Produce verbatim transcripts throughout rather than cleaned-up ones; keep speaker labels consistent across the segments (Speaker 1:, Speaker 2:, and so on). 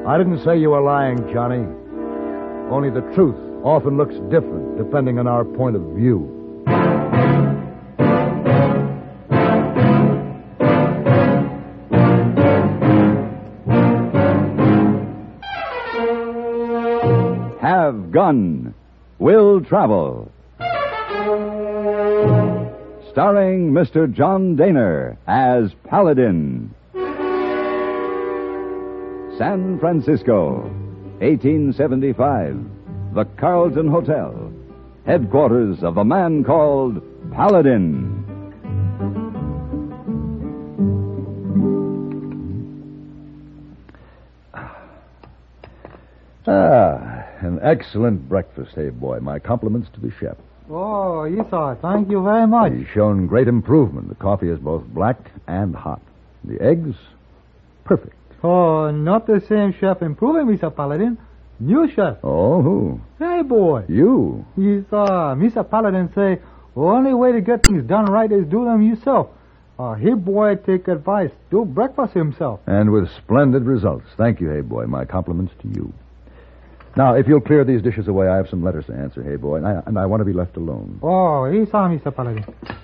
Speaker 1: I didn't say you were lying, Johnny. Only the truth often looks different depending on our point of view.
Speaker 2: Have Gun. Will Travel. Starring Mister John Daner as Paladin. San Francisco, eighteen seventy-five. The Carlton Hotel. Headquarters of a man called Paladin.
Speaker 1: Ah, an excellent breakfast, hey boy. My compliments to the chef.
Speaker 3: Oh, Esau, thank you very much.
Speaker 1: He's shown great improvement. The coffee is both black and hot. The eggs, perfect.
Speaker 3: Oh, not the same chef improving, Mister Paladin. New chef.
Speaker 1: Oh, who?
Speaker 3: Hey, boy.
Speaker 1: You.
Speaker 3: Esau, Mister Paladin say, only way to get things done right is do them yourself. Uh, hey, boy, take advice. Do breakfast himself.
Speaker 1: And with splendid results. Thank you, hey boy. My compliments to you. Now, if you'll clear these dishes away, I have some letters to answer, hey boy, and I, and I want to be left alone.
Speaker 3: Oh, Esau, Mister Paladin.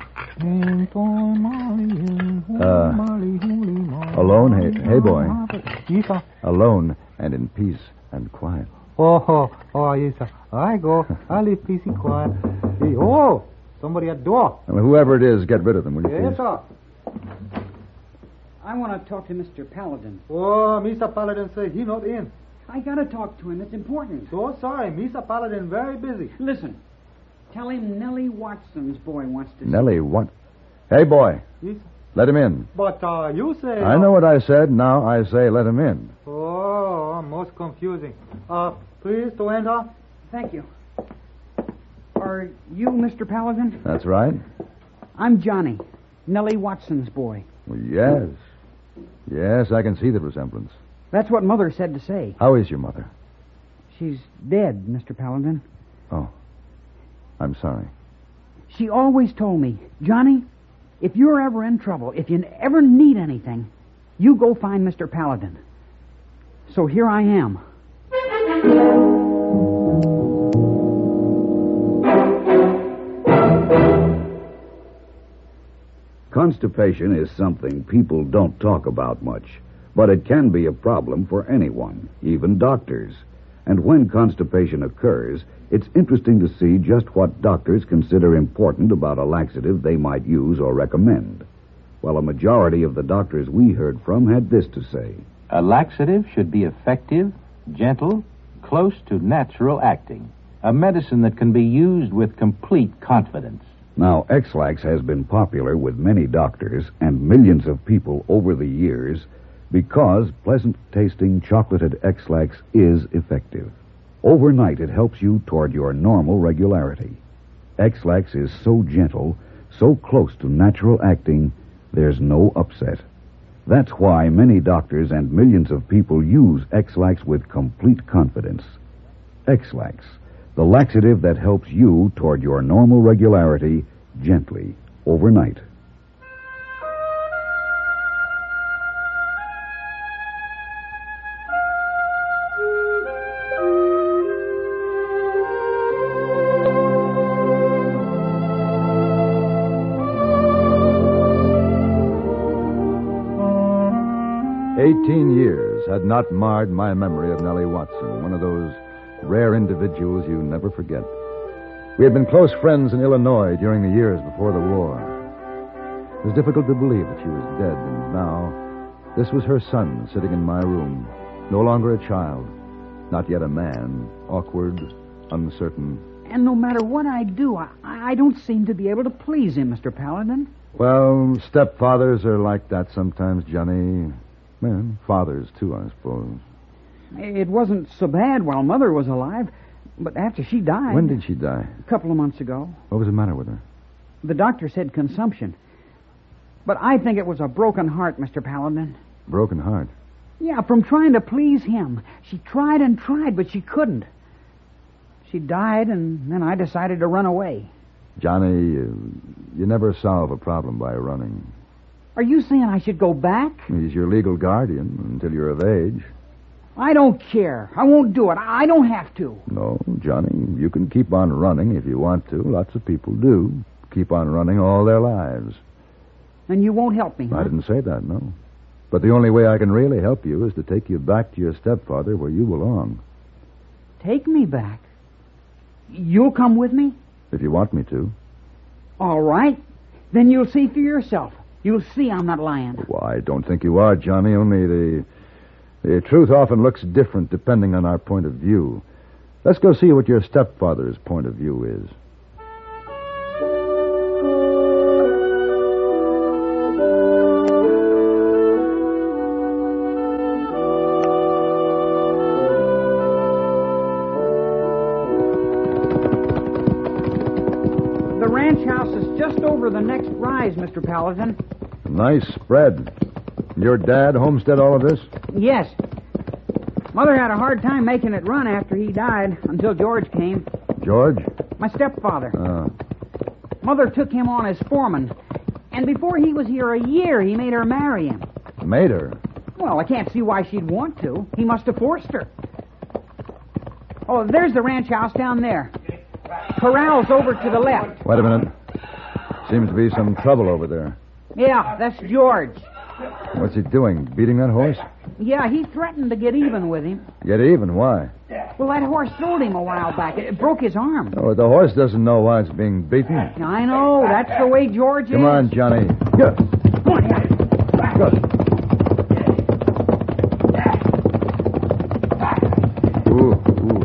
Speaker 1: Uh, alone, hey, hey boy.
Speaker 3: Esau.
Speaker 1: Alone and in peace and quiet.
Speaker 3: Oh, oh, oh, Esau. I go. I leave peace and quiet. Hey, oh, somebody at the door.
Speaker 1: Well, whoever it is, get rid of them, will you
Speaker 3: Yes,
Speaker 1: please?
Speaker 3: sir.
Speaker 4: I want to talk to Mister Paladin.
Speaker 3: Oh, Mister Paladin say he not in.
Speaker 4: I got to talk to him. It's important.
Speaker 3: So sorry, Mister Paladin very busy.
Speaker 4: Listen. Tell him Nellie Watson's boy wants to see
Speaker 1: Nellie, what? Hey, boy,
Speaker 3: Yes.
Speaker 1: let him in.
Speaker 3: But uh, you say...
Speaker 1: I know what I said. Now I say let him in.
Speaker 3: Oh, most confusing. Uh, please to enter.
Speaker 4: Thank you. Are you Mister Paladin?
Speaker 1: That's right.
Speaker 4: I'm Johnny, Nellie Watson's boy.
Speaker 1: Well, yes. Yes, I can see the resemblance.
Speaker 4: That's what Mother said to say.
Speaker 1: How is your mother?
Speaker 4: She's dead, Mister Paladin.
Speaker 1: Oh, I'm sorry.
Speaker 4: She always told me, Johnny, if you're ever in trouble, if you ever need anything, you go find Mister Paladin. So here I am.
Speaker 5: Constipation is something people don't talk about much, but it can be a problem for anyone, even doctors. And when constipation occurs, it's interesting to see just what doctors consider important about a laxative they might use or recommend. Well, a majority of the doctors we heard from had this to say.
Speaker 6: A laxative should be effective, gentle, close to natural acting. A medicine that can be used with complete confidence.
Speaker 5: Now, X-Lax has been popular with many doctors and millions of people over the years because pleasant-tasting chocolated X-Lax is effective. Overnight, it helps you toward your normal regularity. X-Lax is so gentle, so close to natural acting, there's no upset. That's why many doctors and millions of people use X-Lax with complete confidence. X-Lax, the laxative that helps you toward your normal regularity gently, overnight.
Speaker 1: Eighteen years had not marred my memory of Nellie Watson, one of those rare individuals you never forget. We had been close friends in Illinois during the years before the war. It was difficult to believe that she was dead, and now this was her son sitting in my room, no longer a child, not yet a man, awkward, uncertain.
Speaker 4: And no matter what I do, I, I don't seem to be able to please him, Mister Paladin.
Speaker 1: Well, stepfathers are like that sometimes, Johnny. Well, fathers, too, I suppose.
Speaker 4: It wasn't so bad while Mother was alive, but after she died...
Speaker 1: When did she die?
Speaker 4: A couple of months ago.
Speaker 1: What was the matter with her?
Speaker 4: The doctor said consumption. But I think it was a broken heart, Mister Paladin.
Speaker 1: Broken heart?
Speaker 4: Yeah, from trying to please him. She tried and tried, but she couldn't. She died, and then I decided to run away.
Speaker 1: Johnny, you, you never solve a problem by running.
Speaker 4: Are you saying I should go back?
Speaker 1: He's your legal guardian until you're of age.
Speaker 4: I don't care. I won't do it. I don't have to.
Speaker 1: No, Johnny, you can keep on running if you want to. Lots of people do. Keep on running all their lives.
Speaker 4: And you won't help me, huh?
Speaker 1: I didn't say that, no. But the only way I can really help you is to take you back to your stepfather where you belong.
Speaker 4: Take me back? You'll come with me?
Speaker 1: If you want me to.
Speaker 4: All right. Then you'll see for yourself. You'll see I'm not lying.
Speaker 1: Well, I don't think you are, Johnny. Only the the truth often looks different depending on our point of view. Let's go see what your stepfather's point of view is.
Speaker 4: The ranch house is just over the next rise, Mister Paladin.
Speaker 1: Nice spread. Your dad homestead all of this?
Speaker 4: Yes. Mother had a hard time making it run after he died, until George came.
Speaker 1: George?
Speaker 4: My stepfather.
Speaker 1: Oh.
Speaker 4: Mother took him on as foreman. And before he was here a year, he made her marry him.
Speaker 1: Made her?
Speaker 4: Well, I can't see why she'd want to. He must have forced her. Oh, there's the ranch house down there. Corral's over to the left.
Speaker 1: Wait a minute. Seems to be some trouble over there.
Speaker 4: Yeah, that's George.
Speaker 1: What's he doing? Beating that horse?
Speaker 4: Yeah, he threatened to get even with him.
Speaker 1: Get even? Why?
Speaker 4: Well, that horse throwed him a while back. It broke his arm.
Speaker 1: Oh, the horse doesn't know why it's being beaten.
Speaker 4: I know. That's the way George
Speaker 1: Come
Speaker 4: is.
Speaker 1: on, Johnny. Good.
Speaker 4: Come on, here.
Speaker 1: Good. Ooh, ooh.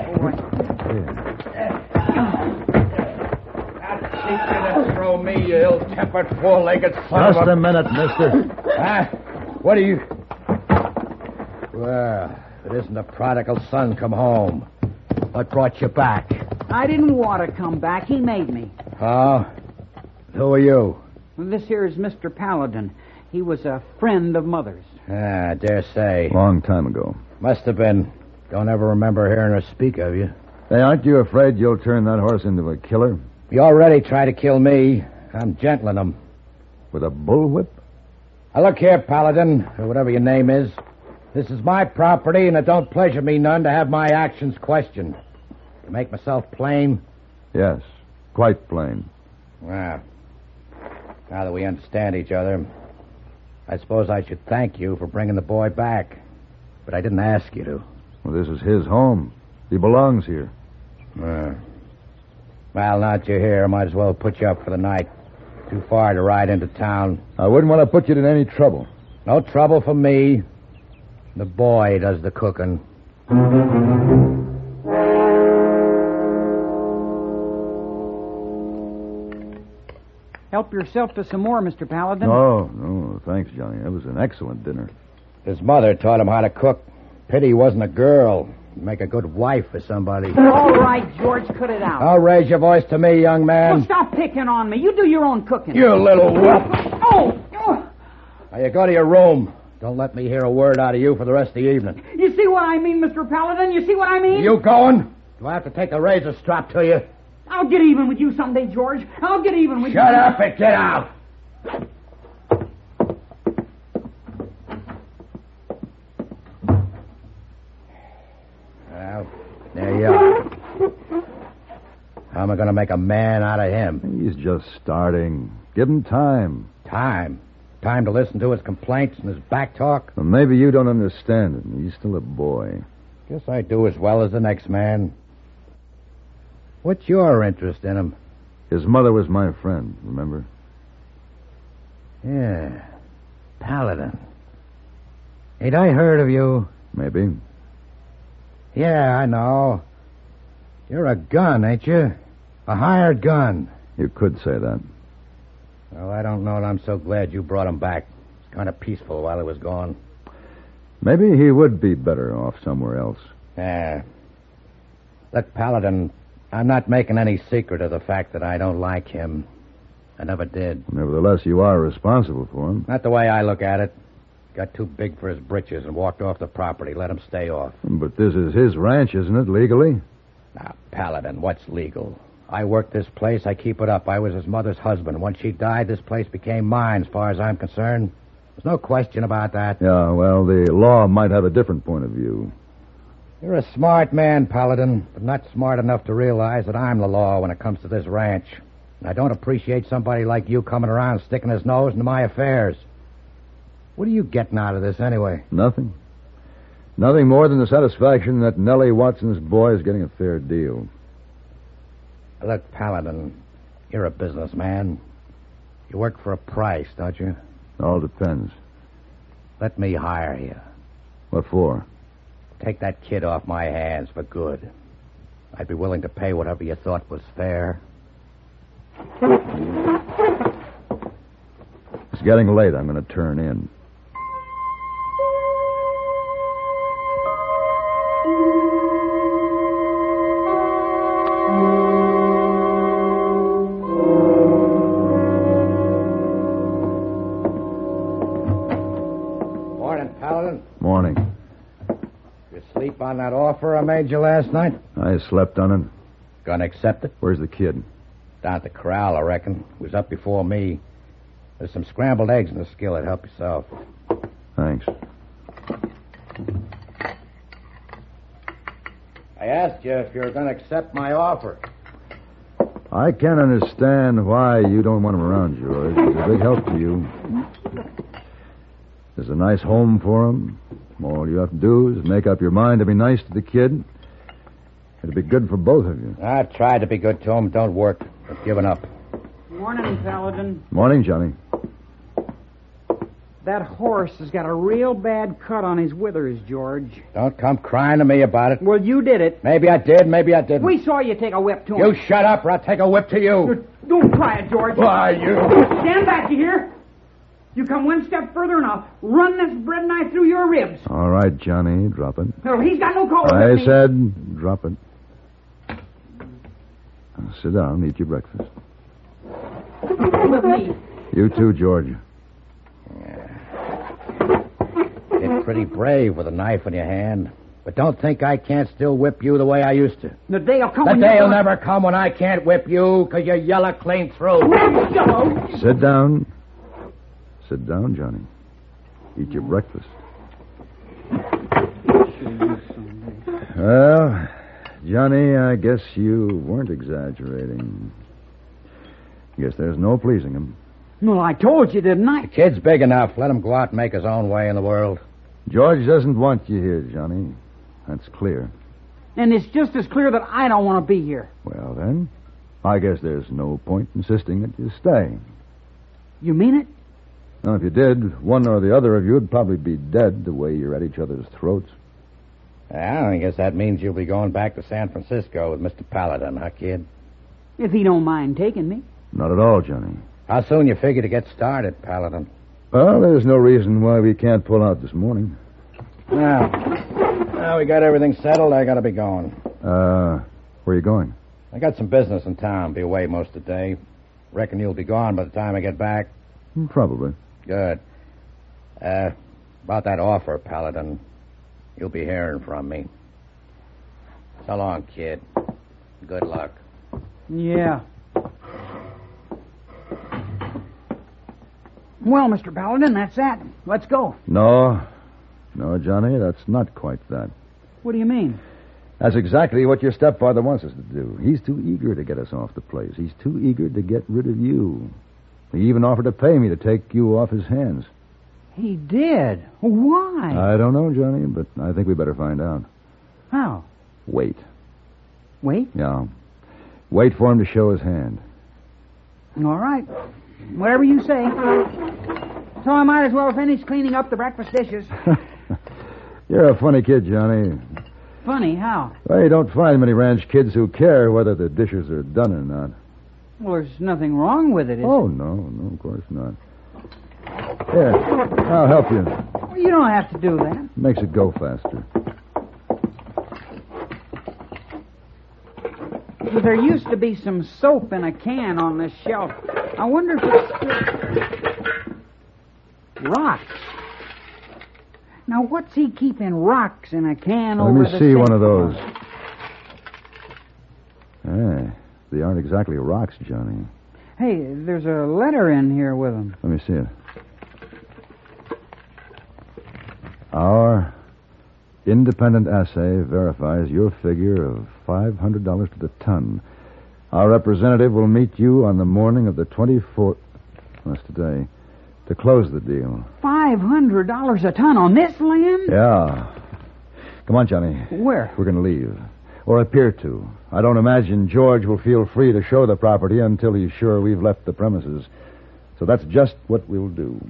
Speaker 7: Throw me, you ill-tempered, four-legged son
Speaker 1: Just
Speaker 7: of a...
Speaker 1: a minute, mister.
Speaker 7: Ah, what are you... Well, if it isn't the prodigal son come home. What brought you back?
Speaker 4: I didn't want to come back. He made me.
Speaker 7: Oh? Who are you?
Speaker 4: Well, this here is Mister Paladin. He was a friend of Mother's.
Speaker 7: Ah, I dare say.
Speaker 1: Long time ago.
Speaker 7: Must have been. Don't ever remember hearing her speak of you.
Speaker 1: Hey, aren't you afraid you'll turn that horse into a killer?
Speaker 7: You already tried to kill me. I'm gentling him.
Speaker 1: With a bullwhip?
Speaker 7: Now, look here, Paladin, or whatever your name is. This is my property, and it don't pleasure me none to have my actions questioned. To make myself plain?
Speaker 1: Yes, quite plain.
Speaker 7: Well, now that we understand each other, I suppose I should thank you for bringing the boy back. But I didn't ask you to.
Speaker 1: Well, this is his home. He belongs here.
Speaker 7: Uh, well, now that you're here, I might as well put you up for the night. Too far to ride into town.
Speaker 1: I wouldn't want to put you in any trouble.
Speaker 7: No trouble for me. The boy does the cooking.
Speaker 4: Help yourself to some more, Mister Paladin.
Speaker 1: No, no, thanks, Johnny. That was an excellent dinner.
Speaker 7: His mother taught him how to cook. Pity he wasn't a girl. Make a good wife for somebody.
Speaker 4: All right, George, cut it out.
Speaker 7: Don't raise your voice to me, young man.
Speaker 4: Well, stop picking on me. You do your own cooking.
Speaker 7: You little whelp.
Speaker 4: Oh! oh.
Speaker 7: Now, you go to your room. Don't let me hear a word out of you for the rest of the evening.
Speaker 4: You see what I mean, Mister Paladin? You see what I mean?
Speaker 7: You going? Do I have to take a razor strap to you?
Speaker 4: I'll get even with you someday, George. I'll get even with
Speaker 7: Shut
Speaker 4: you.
Speaker 7: up and get out. Well, there you are. How am I going to make a man out of him?
Speaker 1: He's just starting. Give him time.
Speaker 7: Time. Time to listen to his complaints and his back talk.
Speaker 1: Well, maybe you don't understand him. He's still a boy.
Speaker 7: Guess I do as well as the next man. What's your interest in him?
Speaker 1: His mother was my friend, remember?
Speaker 7: Yeah. Paladin. Ain't I heard of you?
Speaker 1: Maybe.
Speaker 7: Yeah, I know. You're a gun, ain't you? A hired gun.
Speaker 1: You could say that.
Speaker 7: Well, I don't know, and I'm so glad you brought him back. It's kind of peaceful while he was gone.
Speaker 1: Maybe he would be better off somewhere else.
Speaker 7: Yeah. Look, Paladin, I'm not making any secret of the fact that I don't like him. I never did.
Speaker 1: Nevertheless, you are responsible for him.
Speaker 7: Not the way I look at it. Got too big for his britches and walked off the property. Let him stay off.
Speaker 1: But this is his ranch, isn't it, legally?
Speaker 7: Now, Paladin, what's legal? I work this place. I keep it up. I was his mother's husband. Once she died, this place became mine, as far as I'm concerned. There's no question about that.
Speaker 1: Yeah, well, the law might have a different point of view.
Speaker 7: You're a smart man, Paladin, but not smart enough to realize that I'm the law when it comes to this ranch. And I don't appreciate somebody like you coming around sticking his nose into my affairs. What are you getting out of this, anyway?
Speaker 1: Nothing. Nothing more than the satisfaction that Nellie Watson's boy is getting a fair deal.
Speaker 7: Look, Paladin, you're a businessman. You work for a price, don't you?
Speaker 1: All depends.
Speaker 7: Let me hire you.
Speaker 1: What for?
Speaker 7: Take that kid off my hands for good. I'd be willing to pay whatever you thought was fair.
Speaker 1: It's getting late. I'm going to turn in.
Speaker 7: Morning, Paladin.
Speaker 1: Morning.
Speaker 7: You sleep on that offer I made you last night?
Speaker 1: I slept on it.
Speaker 7: Gonna accept it?
Speaker 1: Where's the kid?
Speaker 7: Down at the corral, I reckon. He was up before me. There's some scrambled eggs in the skillet. Help yourself.
Speaker 1: Thanks.
Speaker 7: I asked you if you were gonna accept my offer.
Speaker 1: I can't understand why you don't want him around, George. He's a big help to you. There's a nice home for him. All you have to do is make up your mind to be nice to the kid. It'd be good for both of you.
Speaker 7: I've tried to be good to him. Don't work. I've given up.
Speaker 4: Morning, Paladin.
Speaker 1: Morning, Johnny.
Speaker 4: That horse has got a real bad cut on his withers, George.
Speaker 7: Don't come crying to me about it.
Speaker 4: Well, you did it.
Speaker 7: Maybe I did, maybe I didn't.
Speaker 4: We saw you take a whip to him.
Speaker 7: You shut up or I'll take a whip to you.
Speaker 4: Don't try it, George.
Speaker 7: Why, you...
Speaker 4: Stand back, you hear? You come one step further and I'll run this bread knife through your ribs.
Speaker 1: All right, Johnny, drop it.
Speaker 4: No, he's got no call
Speaker 1: I
Speaker 4: with me.
Speaker 1: said drop it. Now, sit down, eat your breakfast.
Speaker 4: With me.
Speaker 1: You too, George.
Speaker 7: You're pretty brave with a knife in your hand. But don't think I can't still whip you the way I used to.
Speaker 4: The day'll come
Speaker 7: The
Speaker 4: when
Speaker 7: day'll
Speaker 4: you're...
Speaker 7: never come when I can't whip you because you're yellow clean through.
Speaker 4: Yellow.
Speaker 1: Sit down. Sit down, Johnny. Eat your breakfast. Well, Johnny, I guess you weren't exaggerating. Guess there's no pleasing him.
Speaker 4: Well, I told you, didn't I?
Speaker 7: The kid's big enough. Let him go out and make his own way in the world.
Speaker 1: George doesn't want you here, Johnny. That's clear.
Speaker 4: And it's just as clear that I don't want to be here.
Speaker 1: Well, then, I guess there's no point insisting that you stay.
Speaker 4: You mean it?
Speaker 1: Now, if you did, one or the other of you would probably be dead the way you're at each other's throats.
Speaker 7: Well, I guess that means you'll be going back to San Francisco with Mister Paladin, huh, kid?
Speaker 4: If he don't mind taking me.
Speaker 1: Not at all, Johnny.
Speaker 7: How soon you figure to get started, Paladin?
Speaker 1: Well, there's no reason why we can't pull out this morning.
Speaker 7: Now, now we got everything settled. I gotta be going.
Speaker 1: Uh, where are you going?
Speaker 7: I got some business in town. Be away most of the day. Reckon you'll be gone by the time I get back.
Speaker 1: Probably.
Speaker 7: Good. Uh, about that offer, Paladin. You'll be hearing from me. So long, kid. Good luck.
Speaker 4: Yeah. Well, Mister Paladin, that's that. Let's go.
Speaker 1: No. No, Johnny, that's not quite that.
Speaker 4: What do you mean?
Speaker 1: That's exactly what your stepfather wants us to do. He's too eager to get us off the place. He's too eager to get rid of you. He even offered to pay me to take you off his hands.
Speaker 4: He did? Why?
Speaker 1: I don't know, Johnny, but I think we better find out.
Speaker 4: How?
Speaker 1: Wait.
Speaker 4: Wait?
Speaker 1: Yeah. Wait for him to show his hand.
Speaker 4: All right. Whatever you say. So I might as well finish cleaning up the breakfast dishes.
Speaker 1: You're a funny kid, Johnny.
Speaker 4: Funny, how?
Speaker 1: Well, you don't find many ranch kids who care whether the dishes are done or not.
Speaker 4: Well, there's nothing wrong with it, is
Speaker 1: Oh, no, no, of course not. Here, I'll help you.
Speaker 4: Well, you don't have to do that.
Speaker 1: Makes it go faster.
Speaker 4: But there used to be some soap in a can on this shelf. I wonder if it's still... Rocks. Now, what's he keeping rocks in a can
Speaker 1: Let
Speaker 4: over
Speaker 1: me
Speaker 4: the
Speaker 1: see
Speaker 4: sink
Speaker 1: one of
Speaker 4: for?
Speaker 1: those. Ah, they aren't exactly rocks, Johnny.
Speaker 4: Hey, there's a letter in here with them.
Speaker 1: Let me see it. independent assay verifies your figure of five hundred dollars to the ton. Our representative will meet you on the morning of the twenty-fourth. That's today. To close the deal.
Speaker 4: Five hundred dollars a ton on this land?
Speaker 1: Yeah. Come on, Johnny.
Speaker 4: Where?
Speaker 1: We're going to leave. Or appear to. I don't imagine George will feel free to show the property until he's sure we've left the premises. So that's just what we'll do.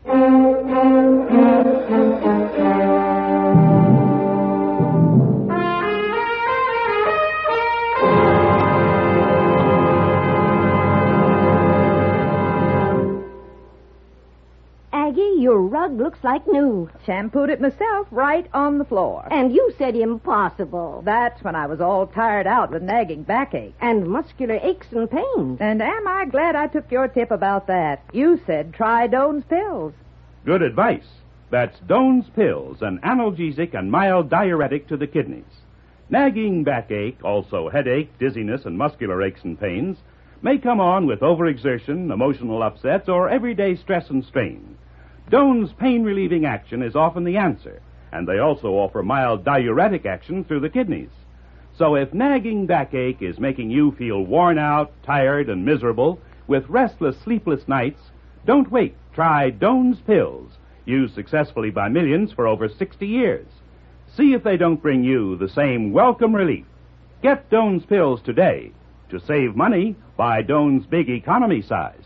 Speaker 8: Your rug looks like new.
Speaker 9: Shampooed it myself right on the floor.
Speaker 8: And you said impossible.
Speaker 9: That's when I was all tired out with nagging backache.
Speaker 8: And muscular aches and pains.
Speaker 9: And am I glad I took your tip about that? You said try Doan's Pills.
Speaker 10: Good advice. That's Doan's Pills, an analgesic and mild diuretic to the kidneys. Nagging backache, also headache, dizziness, and muscular aches and pains, may come on with overexertion, emotional upsets, or everyday stress and strain. Doan's pain-relieving action is often the answer, and they also offer mild diuretic action through the kidneys. So if nagging backache is making you feel worn out, tired, and miserable, with restless, sleepless nights, don't wait. Try Doan's Pills, used successfully by millions for over sixty years. See if they don't bring you the same welcome relief. Get Doan's Pills today. To save money, buy Doan's Big Economy size.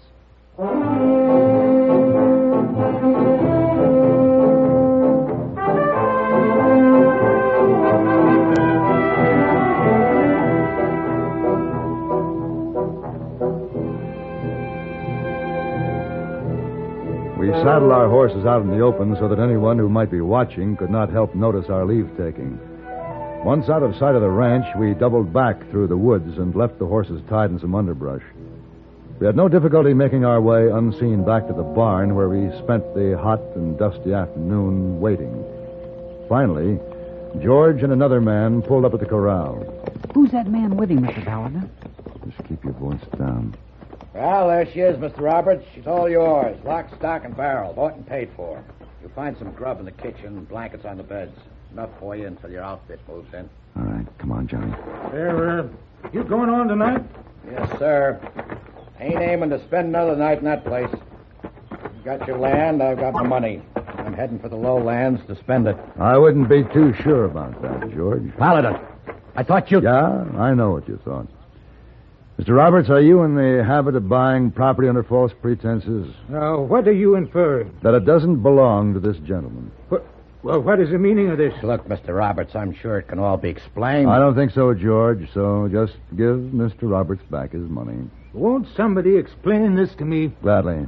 Speaker 1: We saddled our horses out in the open so that anyone who might be watching could not help notice our leave-taking. Once out of sight of the ranch, we doubled back through the woods and left the horses tied in some underbrush. We had no difficulty making our way unseen back to the barn where we spent the hot and dusty afternoon waiting. Finally, George and another man pulled up at the corral.
Speaker 4: Who's that man with him, Mister Paladin?
Speaker 1: Just keep your voice down.
Speaker 7: Well, there she is, Mister Roberts. She's all yours. Lock, stock, and barrel. Bought and paid for. You'll find some grub in the kitchen, blankets on the beds. Enough for you until your outfit moves in.
Speaker 1: All right, come on, Johnny.
Speaker 3: There, uh, you going on tonight?
Speaker 7: Yes, sir. Ain't aiming to spend another night in that place. You got your land, I've got my money. I'm heading for the lowlands to spend it.
Speaker 1: I wouldn't be too sure about that, George.
Speaker 7: Paladin, I thought you...
Speaker 1: Yeah, I know what you thought. Mister Roberts, are you in the habit of buying property under false pretenses?
Speaker 3: Now, what are you inferring?
Speaker 1: That it doesn't belong to this gentleman.
Speaker 3: What, well, what is the meaning of this?
Speaker 7: Look, Mister Roberts, I'm sure it can all be explained.
Speaker 1: I don't think so, George, so just give Mister Roberts back his money.
Speaker 3: Won't somebody explain this to me?
Speaker 1: Gladly.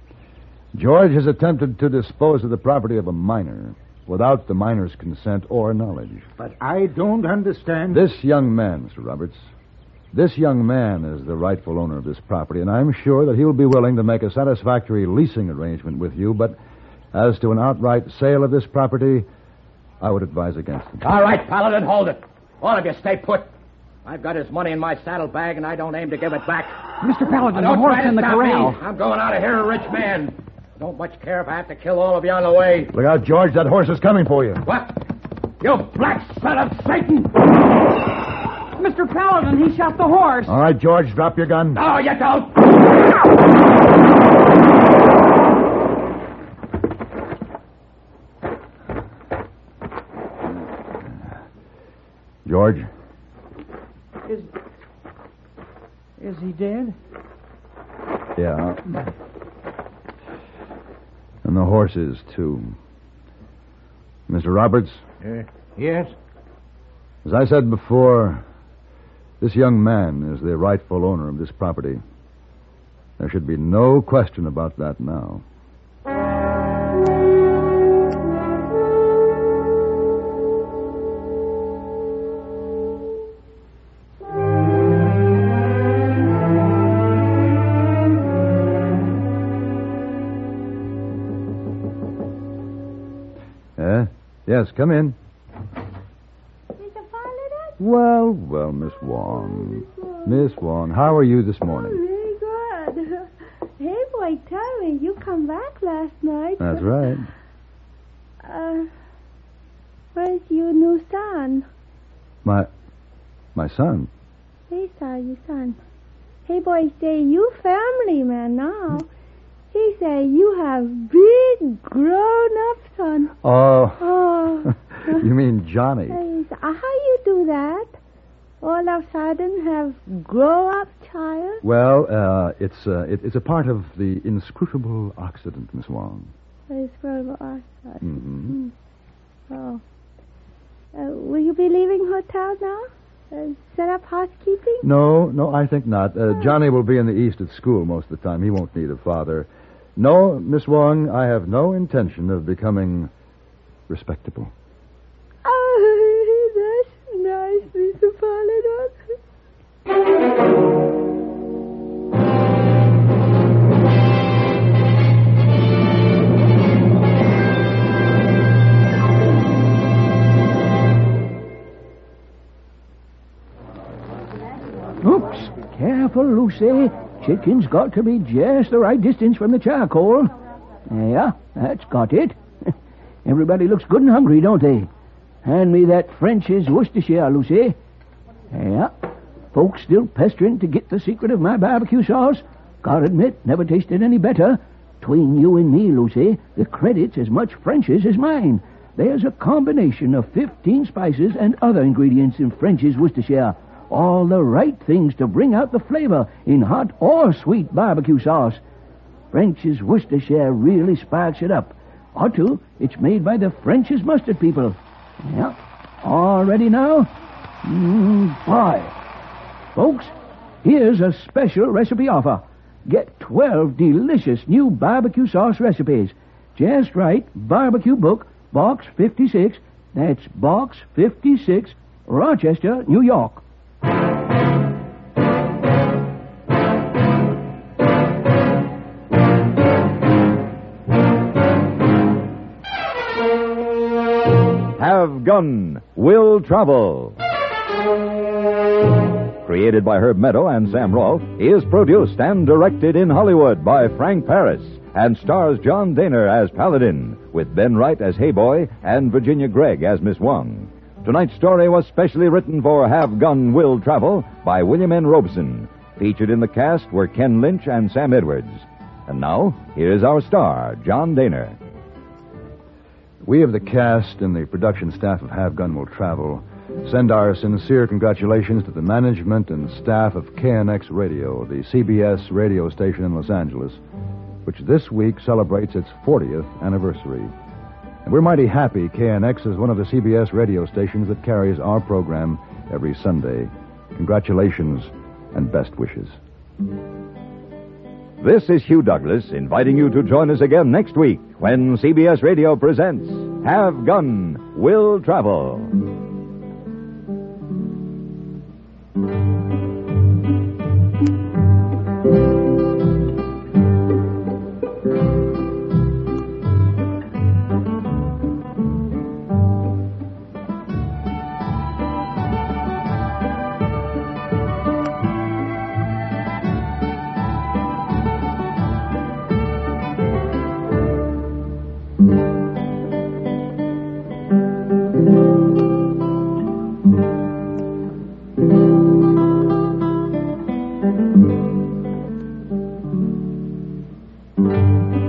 Speaker 1: George has attempted to dispose of the property of a minor without the minor's consent or knowledge.
Speaker 3: But I don't understand.
Speaker 1: This young man, Mister Roberts, this young man is the rightful owner of this property, and I'm sure that he'll be willing to make a satisfactory leasing arrangement with you, but as to an outright sale of this property, I would advise against it.
Speaker 7: All right, Paladin, hold it. All of you stay put. I've got his money in my saddlebag, and I don't aim to give it back.
Speaker 4: Mister Paladin, the
Speaker 7: Don't
Speaker 4: horse
Speaker 7: try to
Speaker 4: in the
Speaker 7: stop
Speaker 4: corral.
Speaker 7: me. I'm going out of here a rich man. Don't much care if I have to kill all of you on the way.
Speaker 1: Look out, George, that horse is coming for you.
Speaker 7: What? You black son of Satan!
Speaker 4: Mister Paladin, he shot the horse.
Speaker 1: All right, George, drop your gun.
Speaker 7: No, you don't.
Speaker 1: George?
Speaker 4: Is... Is he dead?
Speaker 1: Yeah. And the horse is, too. Mister Roberts?
Speaker 3: Uh, yes?
Speaker 1: As I said before, this young man is the rightful owner of this property. There should be no question about that now. Eh? Yes, come in.
Speaker 8: Mister Paladin?
Speaker 1: Well, well, Miss Wan. Miss Wan, how are you this morning?
Speaker 8: Very good. Hey, boy, tell me, you come back last night.
Speaker 1: That's right.
Speaker 8: Uh, Where's your new son?
Speaker 1: My... my son?
Speaker 8: Hey, son, your son. Hey, boy, say you family man now. He say you have big grown-up son.
Speaker 1: Oh.
Speaker 8: Oh.
Speaker 1: You mean Johnny?
Speaker 8: Hey, so, uh, how you do that? All of a sudden have grow-up child?
Speaker 1: Well, uh, it's, uh, it, it's a part of the inscrutable accident, Miss Wong.
Speaker 8: It's grow up.
Speaker 1: Mm-hmm.
Speaker 8: Oh. Uh, will you be leaving hotel now? Uh, set up housekeeping?
Speaker 1: No, no, I think not. Uh, Johnny will be in the East at school most of the time. He won't need a father. No, Miss Wong, I have no intention of becoming respectable.
Speaker 8: Oh, that's nice, Mister Paladin.
Speaker 11: Oops. Careful, Lucy. Chicken's got to be just the right distance from the charcoal. Yeah, that's got it. Everybody looks good and hungry, don't they? Hand me that French's Worcestershire, Lucy. Yeah. Folks still pestering to get the secret of my barbecue sauce. Gotta admit, never tasted any better. Between you and me, Lucy, the credit's as much French's as mine. There's a combination of fifteen spices and other ingredients in French's Worcestershire. All the right things to bring out the flavor in hot or sweet barbecue sauce. French's Worcestershire really sparks it up. Or two, it's made by the French's mustard people. Yeah. All ready now? Mmm, boy. Folks, here's a special recipe offer. Get twelve delicious new barbecue sauce recipes. Just write Barbecue Book, Box fifty-six. That's Box fifty-six, Rochester, New York.
Speaker 2: Have Gun, Will Travel. Created by Herb Meadow and Sam Rolfe, is produced and directed in Hollywood by Frank Paris and stars John Daner as Paladin, with Ben Wright as Hayboy and Virginia Gregg as Miss Wong. Tonight's story was specially written for Have Gun, Will Travel by William N. Robeson. Featured in the cast were Ken Lynch and Sam Edwards. And now, here's our star, John Daner.
Speaker 1: We of the cast and the production staff of Have Gun Will Travel send our sincere congratulations to the management and staff of K N X Radio, the C B S radio station in Los Angeles, which this week celebrates its fortieth anniversary. And we're mighty happy K N X is one of the C B S radio stations that carries our program every Sunday. Congratulations and best wishes.
Speaker 2: This is Hugh Douglas inviting you to join us again next week when C B S Radio presents Have Gun, Will Travel.
Speaker 8: Thank you.